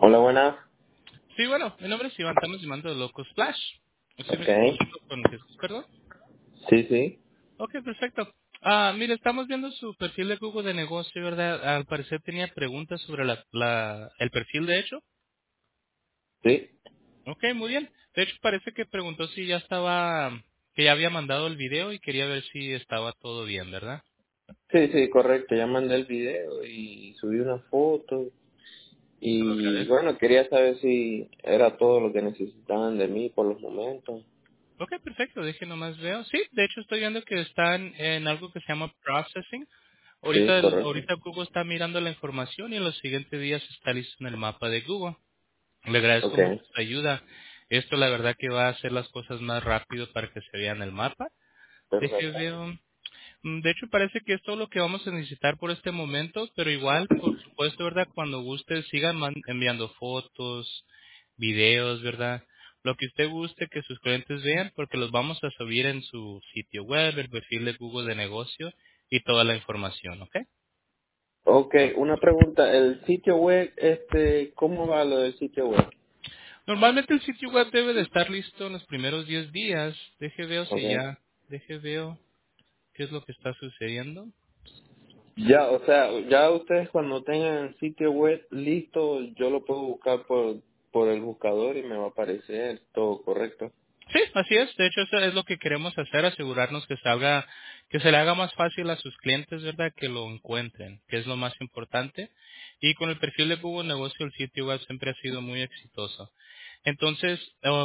Hola, buenas. Sí, bueno, mi nombre es Iván, estamos llamando de Loco Splash. Sí, me Ok. comunico con Jesús, perdón. Sí, sí. Ok, perfecto. Mire, estamos viendo su perfil de Google de negocio, ¿verdad? Al parecer tenía preguntas sobre el perfil de hecho. Sí. Ok, muy bien. De hecho, parece que preguntó si ya estaba, que ya había mandado el video y quería ver si estaba todo bien, ¿verdad? Sí, sí, correcto. Ya mandé el video y subí una foto. Se lo Y agradezco. bueno, quería saber si era todo lo que necesitaban de mí por los momentos. Ok, perfecto, deje nomás veo. Sí, de hecho estoy viendo que están en algo que se llama processing. Sí, correcto. Ahorita Google está mirando la información y en los siguientes días está listo en el mapa de Google. Le agradezco Ok. mucho su ayuda. Esto la verdad que va a hacer las cosas más rápido para que se vean en el mapa. Deje Perfecto. veo. De hecho, parece que es todo lo que vamos a necesitar por este momento, pero igual, por supuesto, ¿verdad? Cuando guste, sigan enviando fotos, videos, ¿verdad? Lo que usted guste que sus clientes vean, porque los vamos a subir en su sitio web, el perfil de Google de negocio y toda la información, ¿ok? Ok, una pregunta. El sitio web, ¿cómo va lo del sitio web? Normalmente el sitio web debe de estar listo en los primeros 10 días. Ok. Deje veo qué es lo que está sucediendo. Ya, o sea, ya ustedes cuando tengan el sitio web listo, yo lo puedo buscar por el buscador y me va a aparecer todo correcto. Sí, así es. De hecho, eso es lo que queremos hacer, asegurarnos que se le haga más fácil a sus clientes, ¿verdad? Que lo encuentren, que es lo más importante. Y con el perfil de Google Negocio, el sitio web siempre ha sido muy exitoso. Entonces,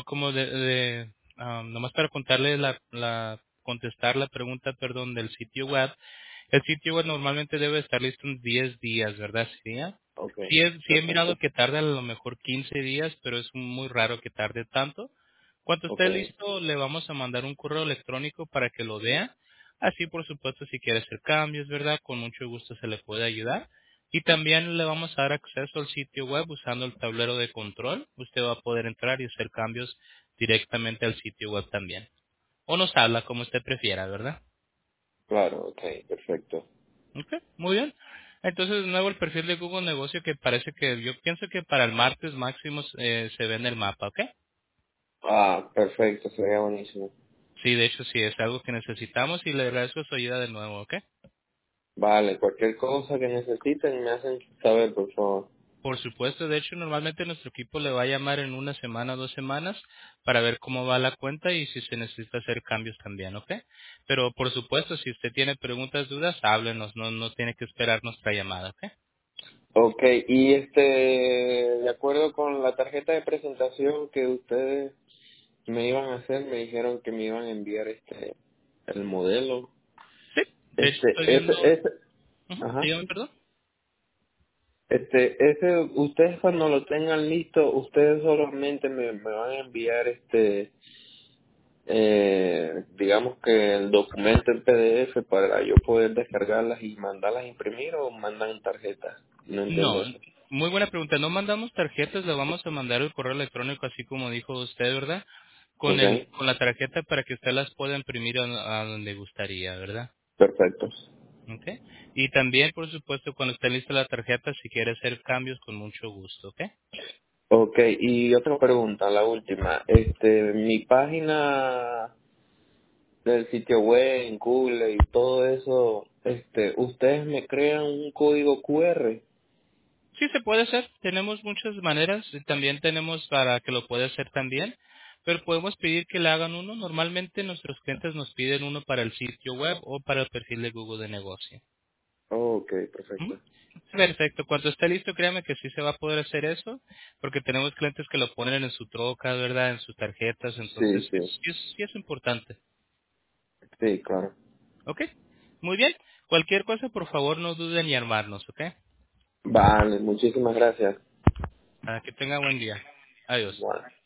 nomás para contarle contestar la pregunta, perdón, del sitio web, el sitio web normalmente debe estar listo en 10 días, ¿verdad? Sí, Ok, sí he mirado perfecto. que tarda a lo mejor 15 días, pero es muy raro que tarde tanto. Cuando Ok, esté listo, le vamos a mandar un correo electrónico para que lo vea. Así, por supuesto, si quiere hacer cambios, ¿verdad? Con mucho gusto se le puede ayudar. Y también le vamos a dar acceso al sitio web usando el tablero de control. Usted va a poder entrar y hacer cambios directamente al sitio web también. O nos habla como usted prefiera, ¿verdad? claro, ok, perfecto. Ok, muy bien. Entonces, de nuevo el perfil de Google Negocio que parece que yo pienso que para el martes máximo se ve en el mapa, ¿ok? Ah, perfecto, sería buenísimo. Sí, de hecho sí, es algo que necesitamos y le agradezco su ayuda de nuevo, ¿ok? Vale, cualquier cosa que necesiten me hacen saber, por favor. Por supuesto, de hecho normalmente nuestro equipo le va a llamar en una semana o 2 semanas para ver cómo va la cuenta y si se necesita hacer cambios también, ¿ok? Pero por supuesto, si usted tiene preguntas, dudas, háblenos, no tiene que esperar nuestra llamada, ¿ok? Ok, y de acuerdo con la tarjeta de presentación que ustedes me iban a hacer, me dijeron que me iban a enviar el modelo. Sí, de hecho estoy viendo... Ese, Ujú, ajá. dígame, perdón. Ustedes cuando lo tengan listo, ustedes solamente me van a enviar digamos que el documento en PDF para yo poder descargarlas y mandarlas a imprimir o mandan tarjetas. No entiendo No, eso. muy buena pregunta. No mandamos tarjetas, le vamos a mandar el correo electrónico así como dijo usted, ¿verdad? Ok, Con la tarjeta para que usted las pueda imprimir a donde gustaría, ¿verdad? perfecto. ¿Ok? Y también, por supuesto, cuando esté lista la tarjeta, si quiere hacer cambios, con mucho gusto, ¿ok? Ok, y otra pregunta, la última. Mi página del sitio web, en Google y todo eso, ustedes me crean un código QR. Sí, se puede hacer. Tenemos muchas maneras. Y también tenemos para que lo pueda hacer también. Pero podemos pedir que le hagan uno. Normalmente nuestros clientes nos piden uno para el sitio web o para el perfil de Google de negocio. Ok, ¿Mm? perfecto. Perfecto. Cuando esté listo, créame que sí se va a poder hacer eso, porque tenemos clientes que lo ponen en su troca, ¿verdad? En sus tarjetas, Sí, entonces sí, sí es importante. sí, claro. ¿Ok? Muy bien. Cualquier cosa, por favor, no duden en llamarnos, ¿ok? Vale, muchísimas gracias. Que tenga buen día. Adiós. Bueno.